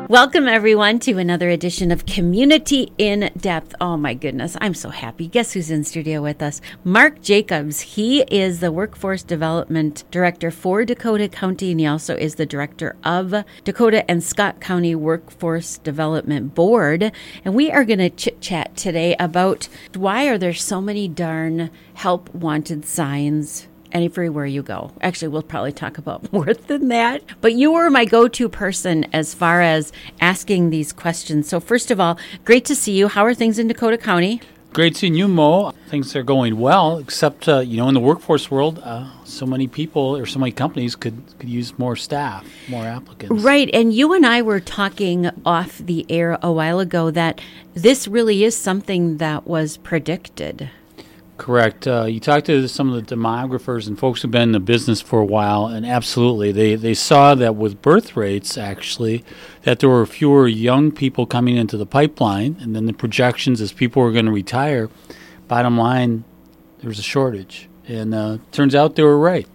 Welcome, everyone, to another edition of Community in Depth. Oh, my goodness. I'm so happy. Guess who's in studio with us? Mark Jacobs. He is the Workforce Development Director for Dakota County, and he also is the Director of Dakota and Scott County Workforce Development Board. And we are going to chit-chat today about why are there so many darn help wanted signs everywhere you go. Actually, we'll probably talk about more than that. But you were my go-to person as far as asking these questions. So first of all, great to see you. How are things in Dakota County? Great seeing you, Mo. Things are going well, except, in the workforce world, so many people or so many companies could use more staff, more applicants. Right. And you and I were talking off the air a while ago that this really is something that was predicted. Correct. You talk to some of the demographers and folks who've been in the business for a while, and absolutely, they saw that with birth rates, actually, that there were fewer young people coming into the pipeline, and then the projections as people were going to retire, bottom line, there was a shortage. And turns out they were right.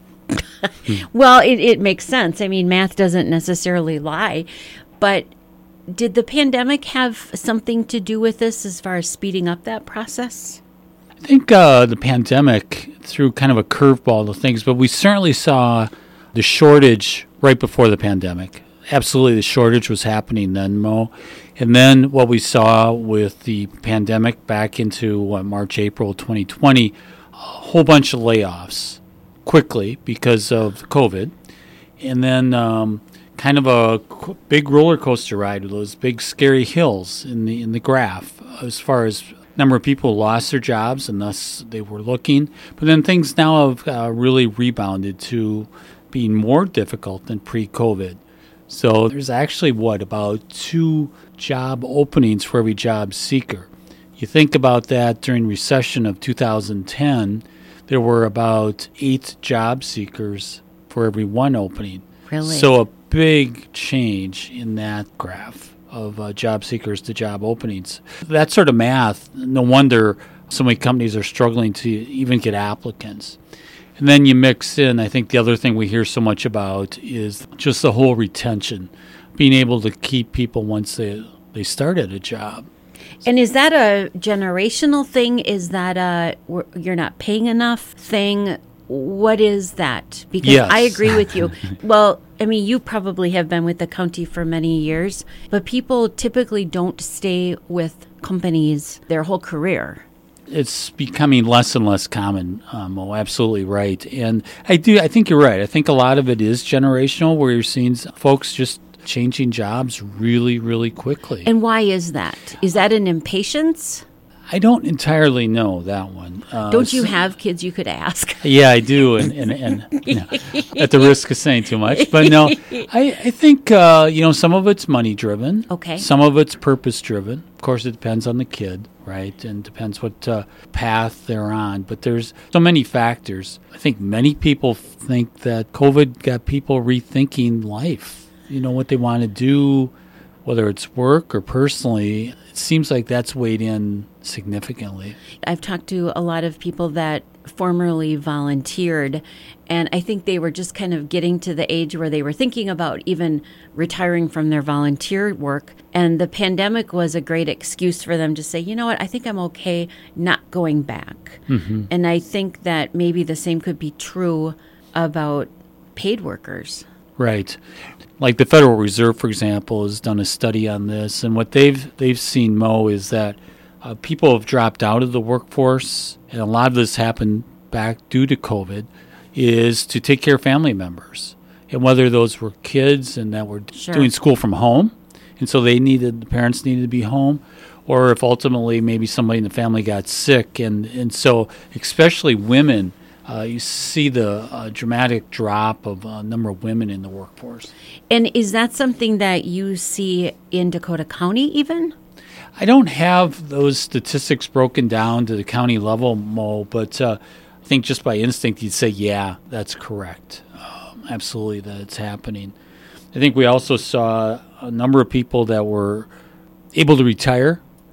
Well, it makes sense. I mean, math doesn't necessarily lie, but did the pandemic have something to do with this as far as speeding up that process? I think the pandemic threw kind of a curveball to things, but we certainly saw the shortage right before the pandemic. Absolutely, the shortage was happening then, Mo. And then what we saw with the pandemic back into March, April 2020, a whole bunch of layoffs quickly because of COVID. And then kind of a big roller coaster ride with those big scary hills in the graph as far as number of people lost their jobs, and thus they were looking. But then things now have really rebounded to being more difficult than pre-COVID. So there's actually, about 2 job openings for every job seeker. You think about that during recession of 2010, there were about 8 job seekers for every 1 opening. Really? So a big change in that graph of job seekers to job openings. That sort of math, no wonder so many companies are struggling to even get applicants. And then you mix in, I think the other thing we hear so much about is just the whole retention, being able to keep people once they start at a job. And is that a generational thing? Is that a you're not paying enough thing? What is that? Because yes. I agree with you. Well, I mean, you probably have been with the county for many years, but people typically don't stay with companies their whole career. It's becoming less and less common. Absolutely right. And I think you're right. I think a lot of it is generational, where you're seeing folks just changing jobs really, really quickly. And why is that? Is that an impatience? I don't entirely know that one. Don't you have kids you could ask? Yeah, I do, and at the risk of saying too much. But no, I think, some of it's money-driven. Okay. Some of it's purpose-driven. Of course, it depends on the kid, right, and depends what path they're on. But there's so many factors. I think many people think that COVID got people rethinking life, what they want to do, whether it's work or personally. It seems like that's weighed in significantly. I've talked to a lot of people that formerly volunteered, and I think they were just kind of getting to the age where they were thinking about even retiring from their volunteer work. And the pandemic was a great excuse for them to say, you know what, I think I'm okay not going back. Mm-hmm. And I think that maybe the same could be true about paid workers. Right. Like the Federal Reserve, for example, has done a study on this, and what they've seen, Mo, is that people have dropped out of the workforce, and a lot of this happened back due to COVID, is to take care of family members. And whether those were kids and that were doing school from home, and so the parents needed to be home, or if ultimately maybe somebody in the family got sick. And so especially women, you see the dramatic drop of number of women in the workforce. And is that something that you see in Dakota County even? I don't have those statistics broken down to the county level, Mo, but I think just by instinct you'd say, yeah, that's correct. Absolutely that it's happening. I think we also saw a number of people that were able to retire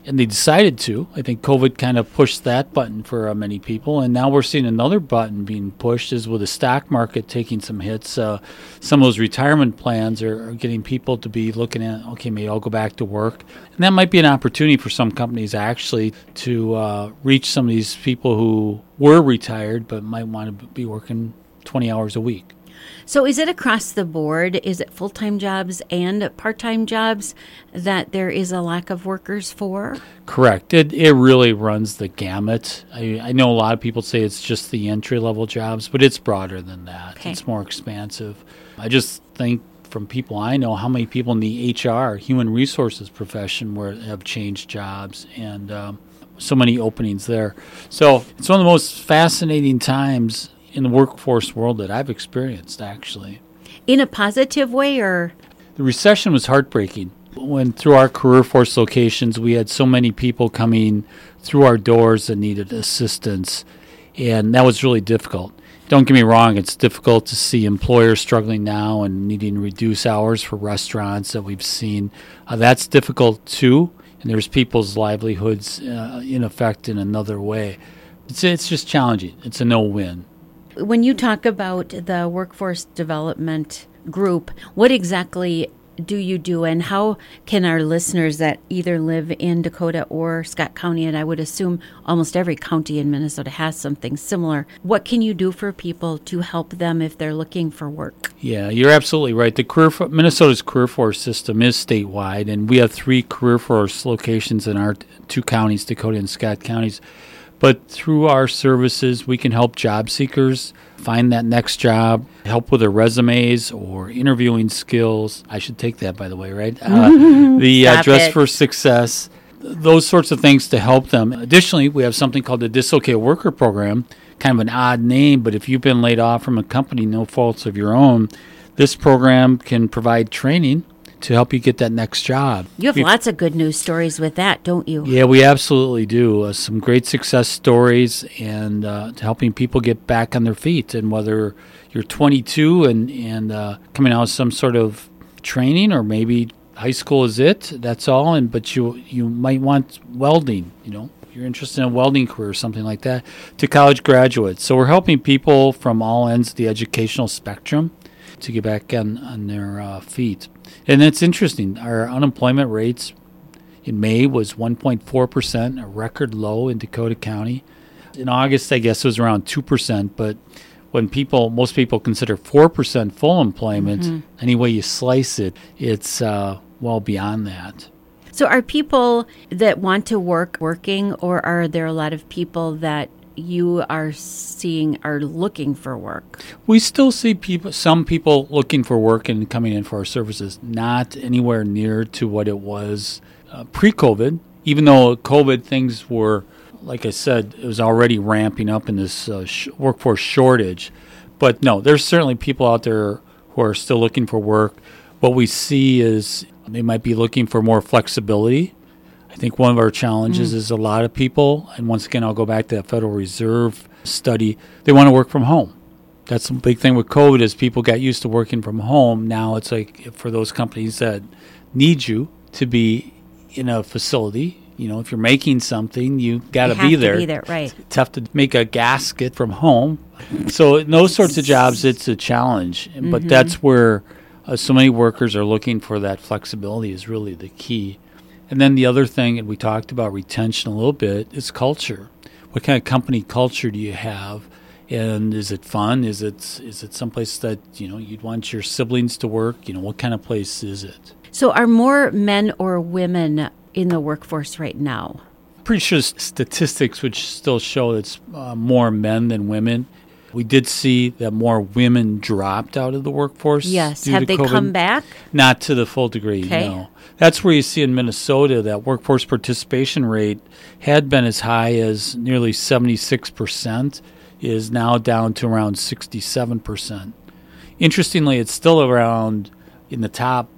and they decided to. I think COVID kind of pushed that button for many people, and now we're seeing another button being pushed is with the stock market taking some hits. Some of those retirement plans are getting people to be looking at, okay, maybe I'll go back to work. And that might be an opportunity for some companies actually to reach some of these people who were retired but might want to be working 20 hours a week. So is it across the board? Is it full-time jobs and part-time jobs that there is a lack of workers for? Correct. It really runs the gamut. I know a lot of people say it's just the entry-level jobs, but it's broader than that. Okay. It's more expansive. I just think from people I know how many people in the HR, human resources profession, have changed jobs, and so many openings there. So it's one of the most fascinating times in the workforce world that I've experienced, actually. In a positive way, or? The recession was heartbreaking. When through our career force locations, we had so many people coming through our doors that needed assistance, and that was really difficult. Don't get me wrong, it's difficult to see employers struggling now and needing to reduce hours for restaurants that we've seen. That's difficult too, and there's people's livelihoods in effect in another way. It's just challenging. It's a no-win. When you talk about the workforce development group, what exactly do you do, and how can our listeners that either live in Dakota or Scott County, and I would assume almost every county in Minnesota has something similar, what can you do for people to help them if they're looking for work? Yeah, you're absolutely right. The Minnesota's career force system is statewide, and we have 3 career force locations in our 2 counties, Dakota and Scott counties. But through our services, we can help job seekers find that next job, help with their resumes or interviewing skills. I should take that, by the way, right? Dress for Success, those sorts of things to help them. Additionally, we have something called the Dislocated Worker Program, kind of an odd name, but if you've been laid off from a company, no faults of your own, this program can provide training to help you get that next job. You have lots of good news stories with that, don't you? Yeah, we absolutely do. Some great success stories and helping people get back on their feet. And whether you're 22 and coming out of some sort of training, or maybe high school is it, that's all. But you might want welding, you're interested in a welding career or something like that, to college graduates. So we're helping people from all ends of the educational spectrum to get back on their feet. And it's interesting. Our unemployment rates in May was 1.4%, a record low in Dakota County. In August, I guess it was around 2%, but when most people consider 4% full employment, any way you slice it, it's well beyond that. So are people that want to working, or are there a lot of people that you are seeing are looking for work? We still see some people looking for work and coming in for our services, not anywhere near to what it was pre-COVID. Even though COVID things were, like I said, it was already ramping up in this workforce shortage. But no, there's certainly people out there who are still looking for work. What we see is they might be looking for more flexibility. I think one of our challenges is a lot of people, and once again, I'll go back to that Federal Reserve study, they want to work from home. That's the big thing with COVID is people got used to working from home. Now it's like for those companies that need you to be in a facility, if you're making something, you got to be there. To be there, right. It's tough to make a gasket from home. So in those sorts of jobs, it's a challenge. But that's where so many workers are looking for that flexibility is really the key. And then the other thing, and we talked about retention a little bit, is culture. What kind of company culture do you have? And is it fun? Is it someplace that, you'd want your siblings to work? What kind of place is it? So are more men or women in the workforce right now? Pretty sure statistics would still show it's more men than women. We did see that more women dropped out of the workforce. Yes. Have they come back? Not to the full degree, okay. No. That's where you see in Minnesota that workforce participation rate had been as high as nearly 76%, is now down to around 67%. Interestingly, it's still around in the top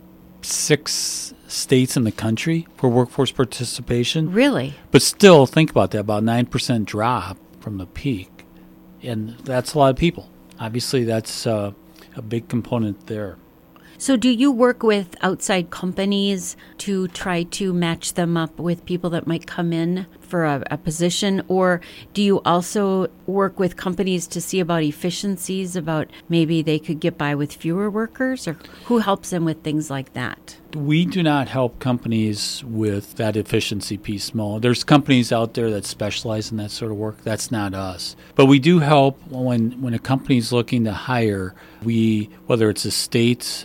6 states in the country for workforce participation. Really? But still, think about that, about 9% drop from the peak. And that's a lot of people. Obviously, that's a big component there. So do you work with outside companies to try to match them up with people that might come in for a position? Or do you also work with companies to see about efficiencies, about maybe they could get by with fewer workers? Or who helps them with things like that? We do not help companies with that efficiency piece, Mo. There's companies out there that specialize in that sort of work. That's not us. But we do help when a company's looking to hire. Whether it's the state's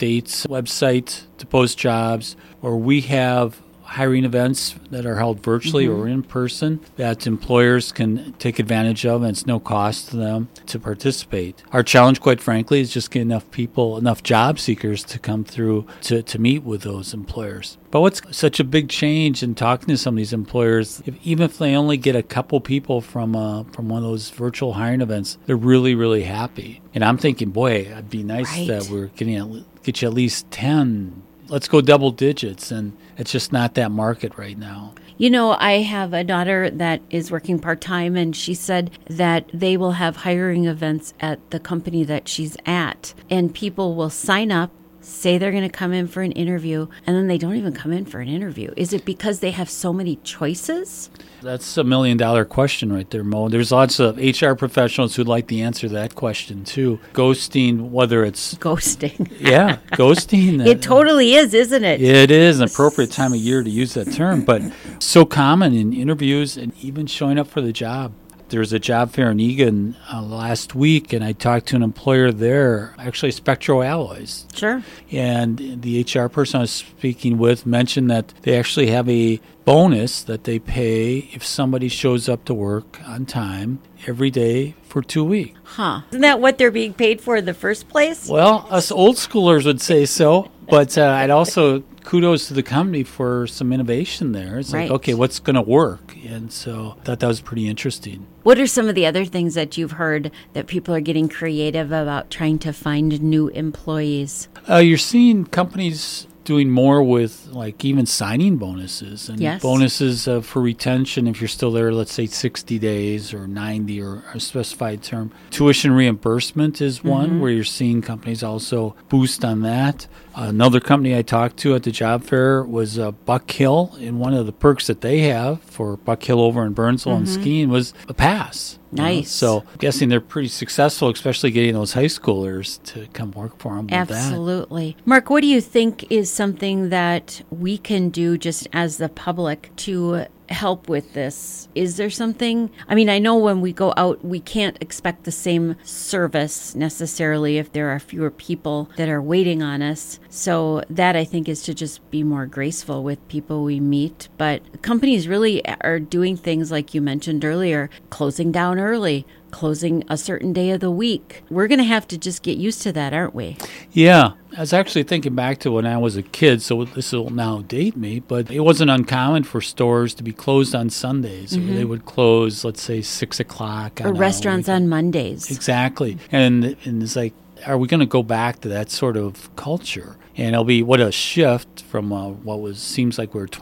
website to post jobs, or we have hiring events that are held virtually or in person that employers can take advantage of, and it's no cost to them to participate. Our challenge, quite frankly, is just getting enough job seekers to come through to meet with those employers. But what's such a big change in talking to some of these employers, even if they only get a couple people from one of those virtual hiring events, they're really, really happy. And I'm thinking, boy, it'd be nice that we're get you at least 10. Let's go double digits, and it's just not that market right now. You know, I have a daughter that is working part-time, and she said that they will have hiring events at the company that she's at, and people will sign up, say they're going to come in for an interview, and then they don't even come in for an interview. Is it because they have so many choices? That's $1 million question right there, Mo. There's lots of HR professionals who'd like to answer that question, too. Ghosting, whether it's... Ghosting. Yeah, ghosting. It totally is, isn't it? It is an appropriate time of year to use that term, but so common in interviews and even showing up for the job. There was a job fair in Eagan last week, and I talked to an employer there, actually Spectro Alloys. Sure. And the HR person I was speaking with mentioned that they actually have a bonus that they pay if somebody shows up to work on time every day for 2 weeks. Huh. Isn't that what they're being paid for in the first place? Well, us old schoolers would say so, but I'd also kudos to the company for some innovation there. It's like, okay, what's going to work? And so I thought that was pretty interesting. What are some of the other things that you've heard that people are getting creative about trying to find new employees? You're seeing companies doing more with like even signing bonuses and bonuses for retention if you're still there, let's say 60 days or 90 or a specified term. Tuition reimbursement is one where you're seeing companies also boost on that. Another company I talked to at the job fair was Buck Hill, and one of the perks that they have for Buck Hill over in Burnsville and skiing was a pass. Nice. So I'm guessing they're pretty successful, especially getting those high schoolers to come work for them. Absolutely. Mark, what do you think is something that we can do just as the public to help with this? Is there something? I mean, I know when we go out, we can't expect the same service necessarily if there are fewer people that are waiting on us. So that, I think, is to just be more graceful with people we meet. But companies really are doing things like you mentioned earlier, closing down early, closing a certain day of the week. We're going to have to just get used to that, aren't we? Yeah. I was actually thinking back to when I was a kid, so this will now date me, but it wasn't uncommon for stores to be closed on Sundays. They would close, let's say, 6 o'clock. Or restaurants on Mondays. Exactly. And it's like, are we going to go back to that sort of culture? And it'll be what a shift from seems like we're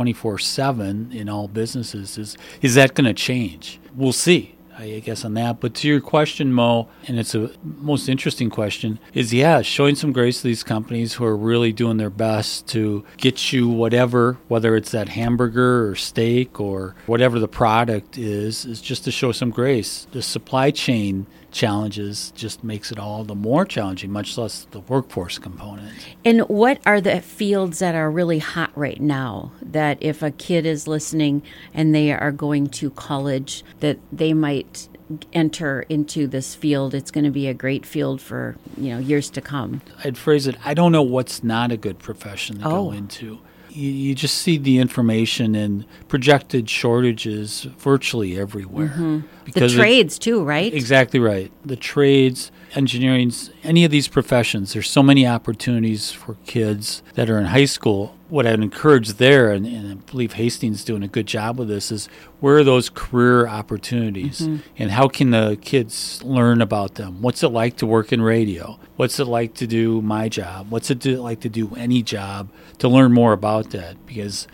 24/7 in all businesses. Is that going to change? We'll see, I guess, on that. But to your question, Mo, and it's a most interesting question, is showing some grace to these companies who are really doing their best to get you whatever, whether it's that hamburger or steak or whatever the product is just to show some grace. The supply chain challenges just makes it all the more challenging, much less the workforce component. And what are the fields that are really hot right now that if a kid is listening and they are going to college, that they might enter into this field? It's going to be a great field for years to come. I'd phrase it, I don't know what's not a good profession to go into. You just see the information and projected shortages virtually everywhere. The trades too, right? Exactly right. The trades, engineering, any of these professions, there's so many opportunities for kids that are in high school. What I'd encourage there, and I believe Hastings is doing a good job with this, is where are those career opportunities? And how can the kids learn about them? What's it like to work in radio? What's it like to do my job? What's it like to do any job? To learn more about that, because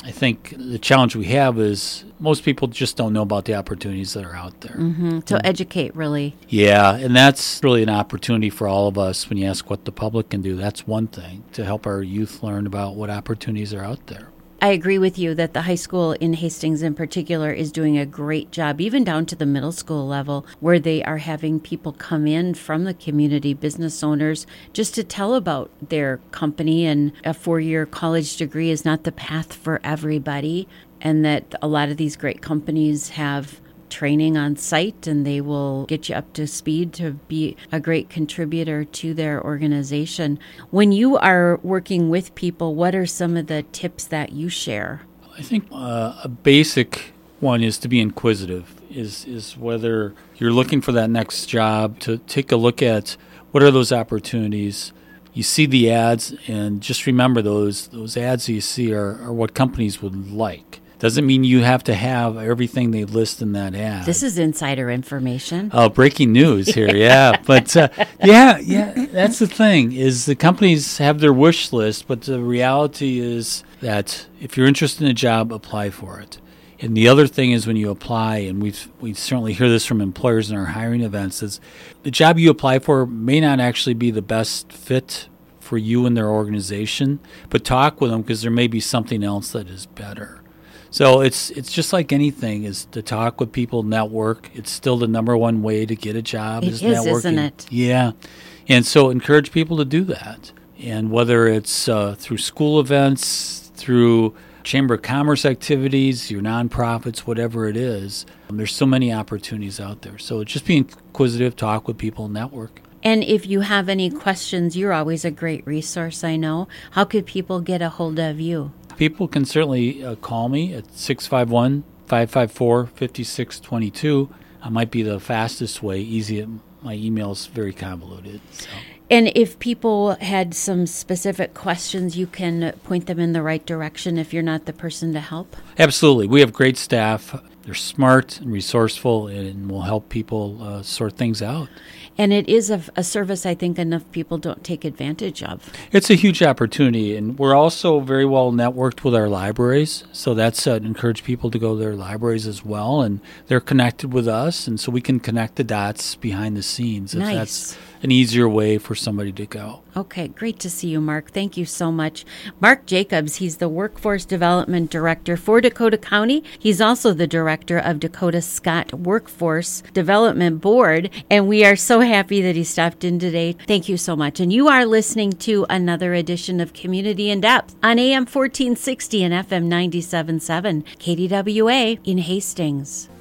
I think the challenge we have is most people just don't know about the opportunities that are out there. So educate, really. Yeah, and that's really an opportunity for all of us. When you ask what the public can do, that's one thing, to help our youth learn about what opportunities are out there. I agree with you that the high school in Hastings in particular is doing a great job, even down to the middle school level, where they are having people come in from the community, business owners, just to tell about their company. And a 4-year college degree is not the path for everybody, and that a lot of these great companies have training on site, and they will get you up to speed to be a great contributor to their organization. When you are working with people, what are some of the tips that you share? I think a basic one is to be inquisitive, is whether you're looking for that next job, to take a look at what are those opportunities. You see the ads, and just remember those ads that you see are what companies would like. Doesn't mean you have to have everything they list in that ad. This is insider information. Oh, breaking news here, yeah. But yeah, that's the thing, is the companies have their wish list, but the reality is that if you're interested in a job, apply for it. And the other thing is when you apply, and we certainly hear this from employers in our hiring events, is the job you apply for may not actually be the best fit for you and their organization, but talk with them because there may be something else that is better. So it's just like anything, is to talk with people, network. It's still the number one way to get a job is networking. Isn't it? Yeah. And so encourage people to do that. And whether it's through school events, through Chamber of Commerce activities, your nonprofits, whatever it is, there's so many opportunities out there. So just be inquisitive, talk with people, network. And if you have any questions, you're always a great resource, I know. How could people get a hold of you? People can certainly call me at 651-554-5622. Might be the fastest way, easy. My email is very convoluted. So. And if people had some specific questions, you can point them in the right direction if you're not the person to help? Absolutely. We have great staff. They're smart and resourceful and will help people sort things out. And it is a service I think enough people don't take advantage of. It's a huge opportunity, and we're also very well networked with our libraries. So that's encourage people to go to their libraries as well, and they're connected with us, and so we can connect the dots behind the scenes if that's an easier way for somebody to go. Okay, great to see you, Mark. Thank you so much. Mark Jacobs, he's the Workforce Development Director for Dakota County. He's also the Director of Dakota Scott Workforce Development Board, and we are so happy that he stopped in today. Thank you so much. And you are listening to another edition of Community in Depth on AM 1460 and FM 97.7, KDWA in Hastings.